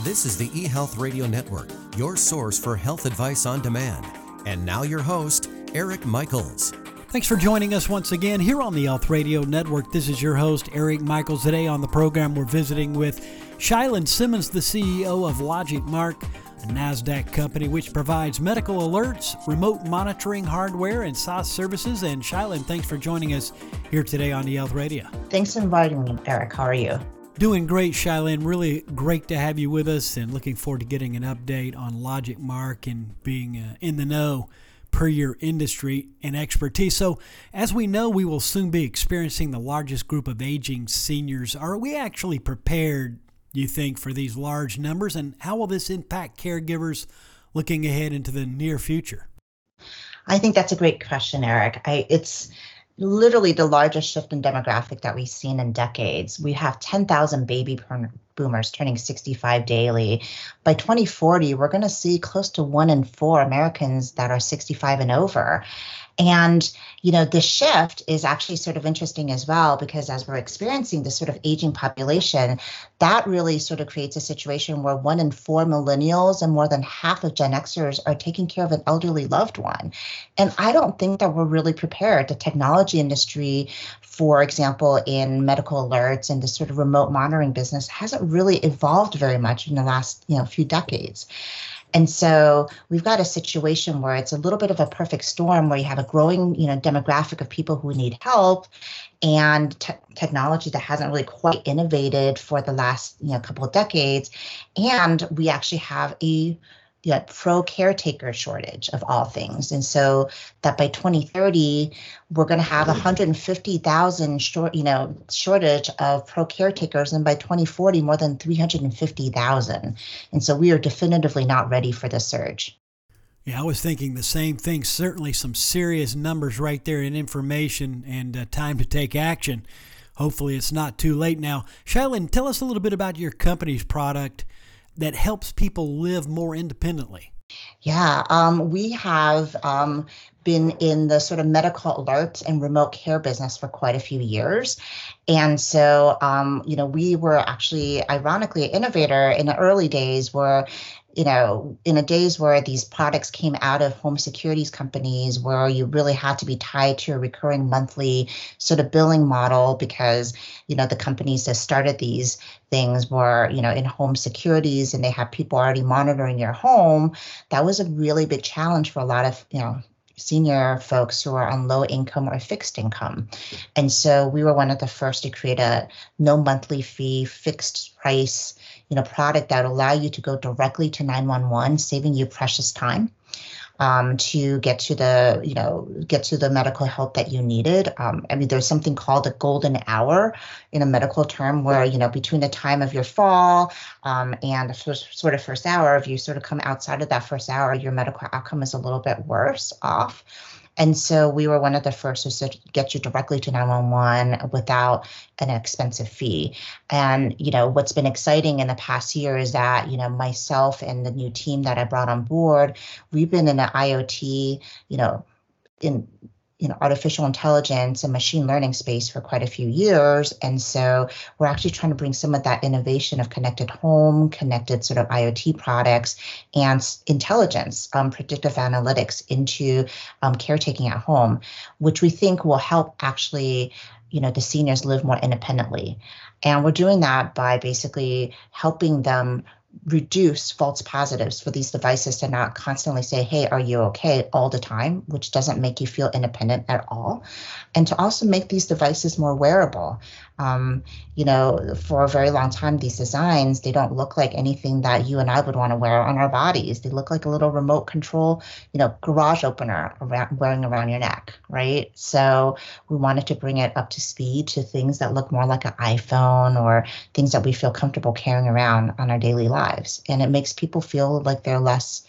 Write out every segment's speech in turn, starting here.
This is the eHealth Radio Network, your source for health advice on demand. And now your host, Eric Michaels. Thanks for joining us once again here on the Health Radio Network. This is your host, Eric Michaels. Today on the program, we're visiting with Shylin Simmons, the CEO of LogicMark, a NASDAQ company which provides medical alerts, remote monitoring hardware, and SaaS services. And Shylin, thanks for joining us here today on the Health Radio. Thanks for inviting me, Eric. How are you? Doing great, Shylin. Really great to have you with us, and looking forward to getting an update on LogicMark and being in the know per your industry and expertise. So, as we know, we will soon be experiencing the largest group of aging seniors. Are we actually prepared, you think, for these large numbers, and how will this impact caregivers looking ahead into the near future? I think that's a great question, Eric. It's literally the largest shift in demographic that we've seen in decades. We have 10,000 baby boomers turning 65 daily. By 2040, we're going to see close to 1 in 4 Americans that are 65 and over. And, the shift is actually sort of interesting as well, because as we're experiencing this sort of aging population, that really sort of creates a situation where 1 in 4 millennials and more than half of Gen Xers are taking care of an elderly loved one. And I don't think that we're really prepared. The technology industry, for example, in medical alerts and the sort of remote monitoring business hasn't really evolved very much in the last, few decades. And so we've got a situation where it's a little bit of a perfect storm, where you have a growing, demographic of people who need help, and technology that hasn't really quite innovated for the last, couple of decades. And we actually have a pro caretaker shortage of all things. And so that by 2030, we're going to have 150,000 shortage of pro caretakers. And by 2040, more than 350,000. And so we are definitively not ready for the surge. Yeah, I was thinking the same thing. Certainly some serious numbers right there in information, and time to take action. Hopefully it's not too late now. Shylin, tell us a little bit about your company's product that helps people live more independently. Yeah, we have been in the sort of medical alert and remote care business for quite a few years. And so, we were actually, ironically, an innovator in the early days where, in the days where these products came out of home securities companies, where you really had to be tied to a recurring monthly sort of billing model, because, the companies that started these things were, in home securities, and they had people already monitoring your home. That was a really big challenge for a lot of, senior folks who are on low income or fixed income. And so we were one of the first to create a no monthly fee, fixed price, product that would allow you to go directly to 911, saving you precious time to get to the medical help that you needed. There's something called a golden hour in a medical term, where, between the time of your fall and the first hour, if you sort of come outside of that first hour, your medical outcome is a little bit worse off. And so we were one of the first to get you directly to 911 without an expensive fee. And, what's been exciting in the past year is that, myself and the new team that I brought on board, we've been in the IoT, in artificial intelligence and machine learning space for quite a few years. And so we're actually trying to bring some of that innovation of connected home, connected sort of IoT products, and intelligence, predictive analytics into caretaking at home, which we think will help actually, the seniors live more independently. And we're doing that by basically helping them reduce false positives for these devices to not constantly say, hey, are you okay, all the time, which doesn't make you feel independent at all. And to also make these devices more wearable. For a very long time, these designs, they don't look like anything that you and I would want to wear on our bodies. They look like a little remote control, garage opener wearing around your neck, right? So we wanted to bring it up to speed to things that look more like an iPhone, or things that we feel comfortable carrying around on our daily lives. And it makes people feel like they're less,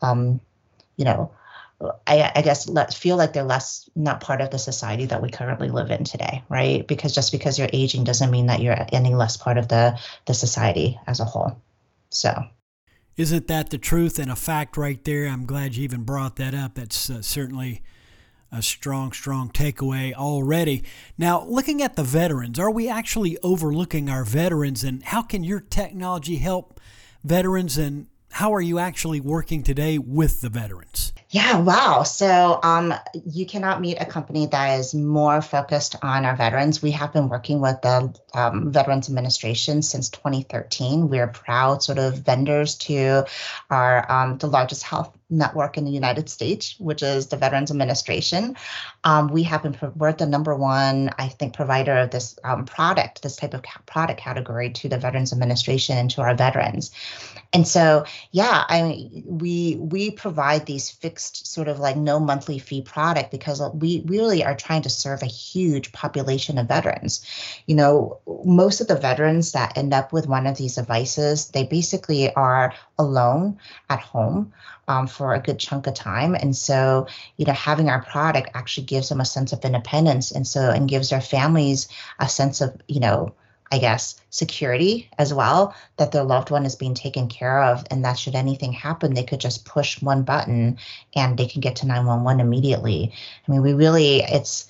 I guess feel like they're less not part of the society that we currently live in today, right? Because just because you're aging doesn't mean that you're any less part of the society as a whole. So, isn't that the truth and a fact right there? I'm glad you even brought that up. That's certainly a strong takeaway already. Now, looking at the veterans, are we actually overlooking our veterans, and how can your technology help veterans, and how are you actually working today with the veterans? Yeah, wow. So you cannot meet a company that is more focused on our veterans. We have been working with the Veterans Administration since 2013. We're proud sort of vendors to our the largest health network in the United States, which is the Veterans Administration. We're the number one, I think, provider of this product, this type of product category to the Veterans Administration and to our veterans. And so, yeah, I mean, we provide these fixed sort of like no monthly fee product because we really are trying to serve a huge population of veterans. You know, most of the veterans that end up with one of these devices, they basically are alone at home for a good chunk of time. And so, you know, having our product actually gives them a sense of independence and gives their families a sense of, you know, I guess, security as well, that their loved one is being taken care of, and that should anything happen, they could just push one button and they can get to 911 immediately. I mean, it's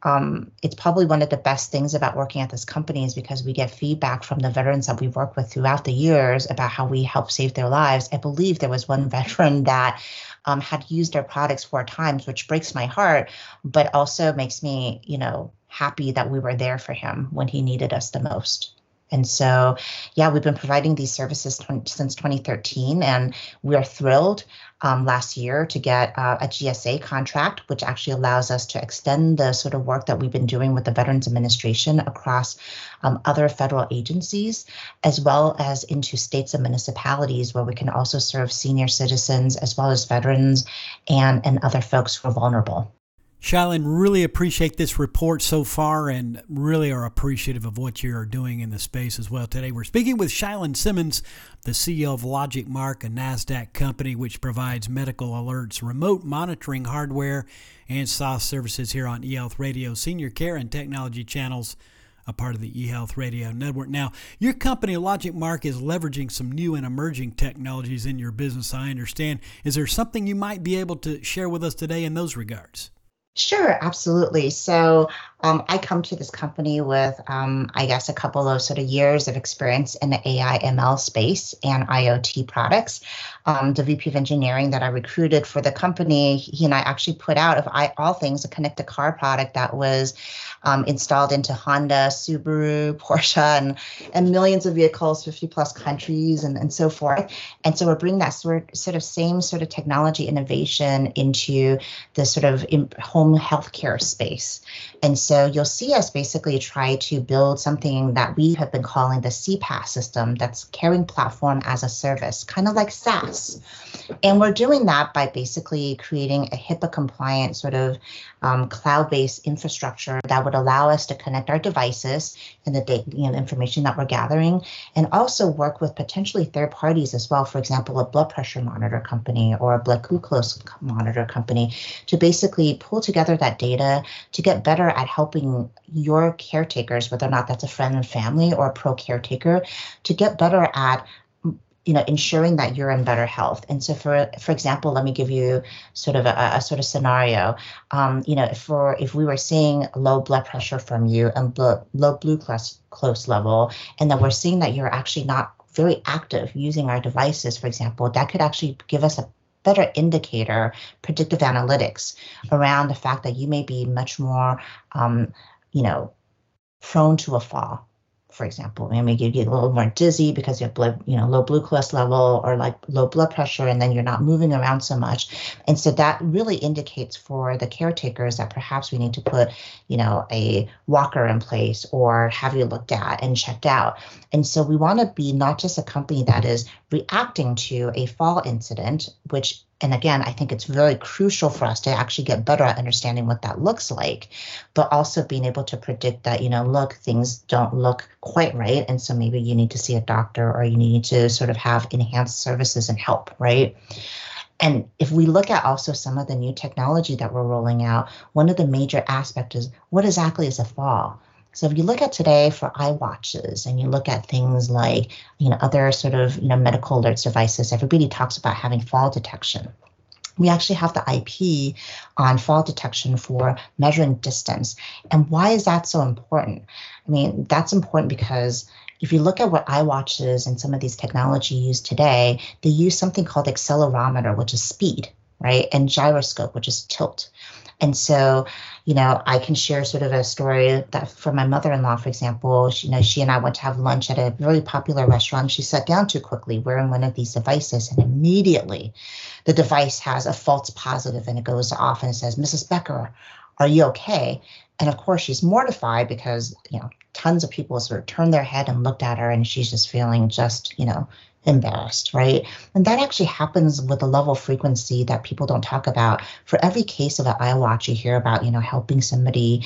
probably one of the best things about working at this company is because we get feedback from the veterans that we've worked with throughout the years about how we help save their lives. I believe there was one veteran that had used our products 4 times, which breaks my heart, but also makes me, you know, happy that we were there for him when he needed us the most. And so, yeah, we've been providing these services since 2013, and we're thrilled last year to get a GSA contract, which actually allows us to extend the sort of work that we've been doing with the Veterans Administration across other federal agencies, as well as into states and municipalities where we can also serve senior citizens as well as veterans and other folks who are vulnerable. Shailene, really appreciate this report so far and really are appreciative of what you are doing in the space as well today. We're speaking with Shailene Simmons, the CEO of LogicMark, a NASDAQ company which provides medical alerts, remote monitoring hardware, and SaaS services here on eHealth Radio, Senior Care and Technology channels, a part of the eHealth Radio network. Now, your company, LogicMark, is leveraging some new and emerging technologies in your business, I understand. Is there something you might be able to share with us today in those regards? Sure, absolutely. So I come to this company with, I guess, a couple of sort of years of experience in the AI ML space and IoT products. The VP of engineering that I recruited for the company, he and I actually put out, of all things, a connected car product that was installed into Honda, Subaru, Porsche, and millions of vehicles, 50 plus countries, and so forth. And so we're bringing that same sort of technology innovation into the sort of home healthcare space. And so you'll see us basically try to build something that we have been calling the CPaaS system, that's Caring Platform as a Service, kind of like SaaS. And we're doing that by basically creating a HIPAA compliant sort of cloud-based infrastructure that would allow us to connect our devices and the data, the information that we're gathering, and also work with potentially third parties as well. For example, a blood pressure monitor company or a blood glucose monitor company, to basically pull together that data to get better at helping your caretakers, whether or not that's a friend and family or a pro caretaker, to get better at ensuring that you're in better health. And so for example, let me give you sort of a sort of scenario. If we were seeing low blood pressure from you and low glucose level, and then we're seeing that you're actually not very active using our devices, for example, that could actually give us a better indicator, predictive analytics around the fact that you may be much more, prone to a fall. For example, maybe you get a little more dizzy because you have low glucose level or like low blood pressure, and then you're not moving around so much. And so that really indicates for the caretakers that perhaps we need to put, a walker in place or have you looked at and checked out. And so we want to be not just a company that is reacting to a fall incident, and again, I think it's very crucial for us to actually get better at understanding what that looks like, but also being able to predict that, look, things don't look quite right. And so maybe you need to see a doctor or you need to sort of have enhanced services and help, right? And if we look at also some of the new technology that we're rolling out, one of the major aspects is what exactly is a fall? So if you look at today for iWatches and you look at things like, other sort of, medical alerts devices, everybody talks about having fall detection. We actually have the IP on fall detection for measuring distance. And why is that so important? I mean, that's important because, if you look at what iWatches and some of these technology use today, they use something called accelerometer, which is speed, right? And gyroscope, which is tilt. And so, I can share sort of a story that for my mother-in-law, for example, she and I went to have lunch at a very popular restaurant. She sat down too quickly wearing one of these devices, and immediately the device has a false positive and it goes off and it says, "Mrs. Becker, are you okay?" And of course, she's mortified because, tons of people sort of turned their head and looked at her, and she's just feeling just, embarrassed, right? And that actually happens with a level of frequency that people don't talk about. For every case of an iWatch, you hear about, helping somebody,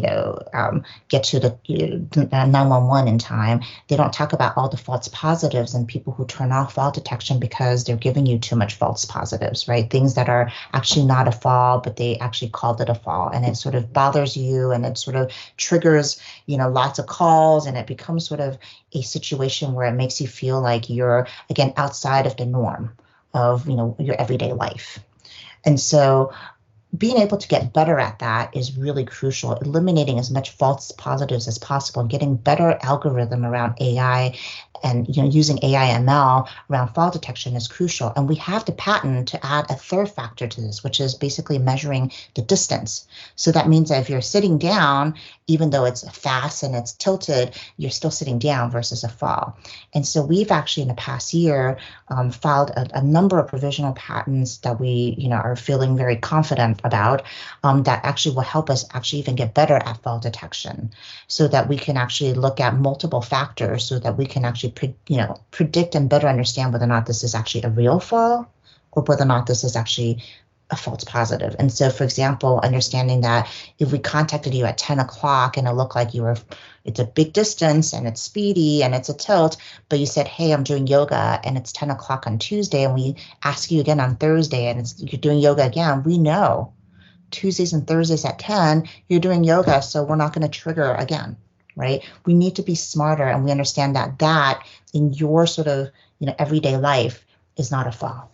get to the 911 in time. They don't talk about all the false positives and people who turn off fall detection because they're giving you too much false positives, right? Things that are actually not a fall, but they actually called it a fall, and it sort of bothers you, and it sort of triggers, lots of calls, and it becomes sort of a situation where it makes you feel like you're, again, outside of the norm of, your everyday life. And so being able to get better at that is really crucial, eliminating as much false positives as possible, getting better algorithm around AI and using AI ML around fall detection is crucial. And we have the patent to add a third factor to this, which is basically measuring the distance. So that means that if you're sitting down, even though it's fast and it's tilted, you're still sitting down versus a fall. And so we've actually in the past year filed a number of provisional patents that we are feeling very confident about that actually will help us actually even get better at fall detection, so that we can actually look at multiple factors so that we can actually predict and better understand whether or not this is actually a real fall or whether or not this is actually a false positive. And so, for example, understanding that if we contacted you at 10 o'clock and it looked like it's a big distance and it's speedy and it's a tilt, but you said, "Hey, I'm doing yoga," and it's 10 o'clock on Tuesday, and we ask you again on Thursday and you're doing yoga again, we know Tuesdays and Thursdays at 10, you're doing yoga, so we're not going to trigger again. Right? We need to be smarter, and we understand that in your sort of, everyday life is not a fall.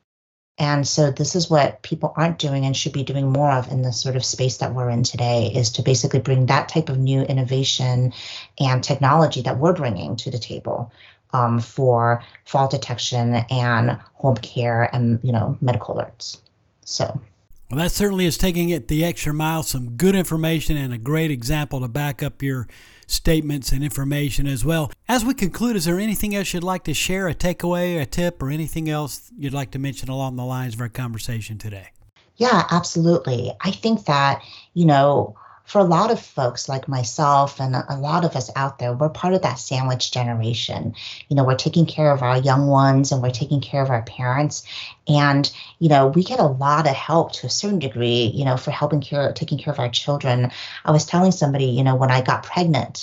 And so this is what people aren't doing and should be doing more of in the sort of space that we're in today, is to basically bring that type of new innovation and technology that we're bringing to the table for fall detection and home care and, medical alerts. So. Well, that certainly is taking it the extra mile. Some good information and a great example to back up your statements and information as well. As we conclude, is there anything else you'd like to share, a takeaway, a tip, or anything else you'd like to mention along the lines of our conversation today? Yeah, absolutely. I think that, for a lot of folks like myself and a lot of us out there, we're part of that sandwich generation. We're taking care of our young ones and we're taking care of our parents. And, we get a lot of help to a certain degree, for taking care of our children. I was telling somebody, when I got pregnant,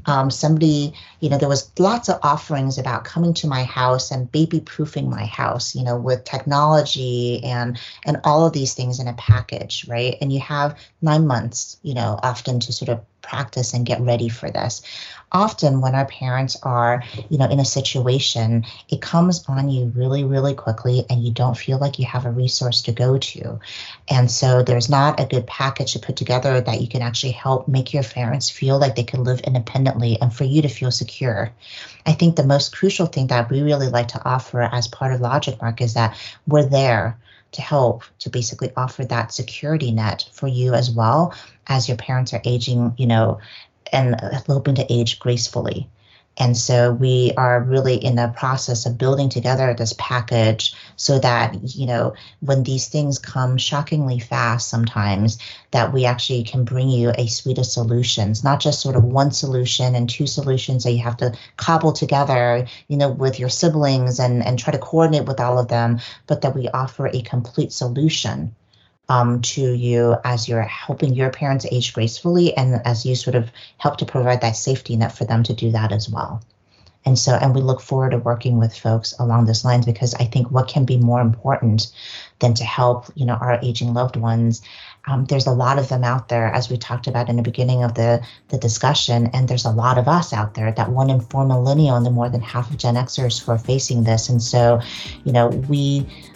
there was lots of offerings about coming to my house and baby proofing my house, with technology and all of these things in a package, right? And you have 9 months, often to sort of practice and get ready for this. Often when our parents are, in a situation, it comes on you really, really quickly and you don't feel like you have a resource to go to. And so there's not a good package to put together that you can actually help make your parents feel like they can live independently and for you to feel secure. I think the most crucial thing that we really like to offer as part of LogicMark is that we're there to help to basically offer that security net for you as well as your parents are aging, and hoping to age gracefully. And so we are really in the process of building together this package so that, when these things come shockingly fast sometimes, that we actually can bring you a suite of solutions, not just sort of one solution and two solutions that you have to cobble together, with your siblings and try to coordinate with all of them, but that we offer a complete solution to you as you're helping your parents age gracefully and as you sort of help to provide that safety net for them to do that as well. And we look forward to working with folks along those lines, because I think what can be more important than to help, our aging loved ones. There's a lot of them out there, as we talked about in the beginning of the discussion, and there's a lot of us out there, that 1 in 4 millennial and the more than half of Gen Xers who are facing this. And so, we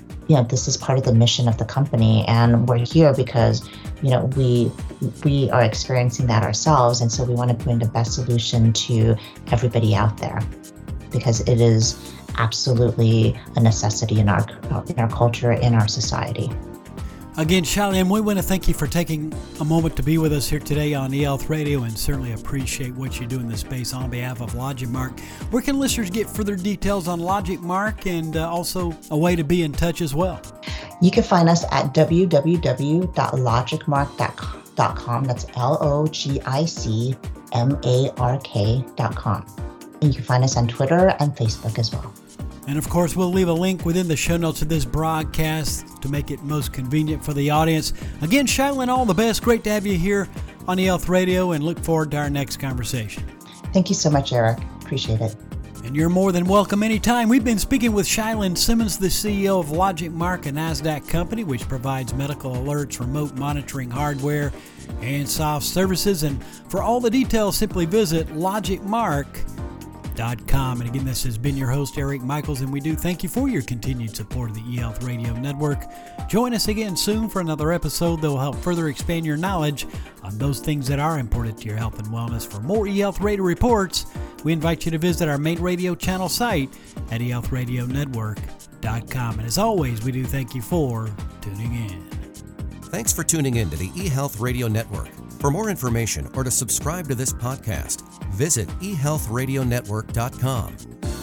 this is part of the mission of the company, and we're here because, we are experiencing that ourselves, and so we want to bring the best solution to everybody out there, because it is absolutely a necessity in our culture, in our society. Again, Shailene, we want to thank you for taking a moment to be with us here today on eHealth Radio, and certainly appreciate what you do in this space on behalf of LogicMark. Where can listeners get further details on LogicMark and also a way to be in touch as well? You can find us at www.logicmark.com. That's LOGICMARK.com. And you can find us on Twitter and Facebook as well. And of course, we'll leave a link within the show notes of this broadcast to make it most convenient for the audience. Again, Shailene, all the best. Great to have you here on eHealth Radio, and look forward to our next conversation. Thank you so much, Eric. Appreciate it. And you're more than welcome anytime. We've been speaking with Shailene Simmons, the CEO of LogicMark, a NASDAQ company which provides medical alerts, remote monitoring hardware, and soft services. And for all the details, simply visit LogicMark.com. And again, this has been your host, Eric Michaels, and we do thank you for your continued support of the eHealth Radio Network. Join us again soon for another episode that will help further expand your knowledge on those things that are important to your health and wellness. For more eHealth Radio reports, we invite you to visit our main radio channel site at eHealthRadioNetwork.com. And as always, we do thank you for tuning in. Thanks for tuning in to the eHealth Radio Network. For more information or to subscribe to this podcast, visit eHealthRadioNetwork.com.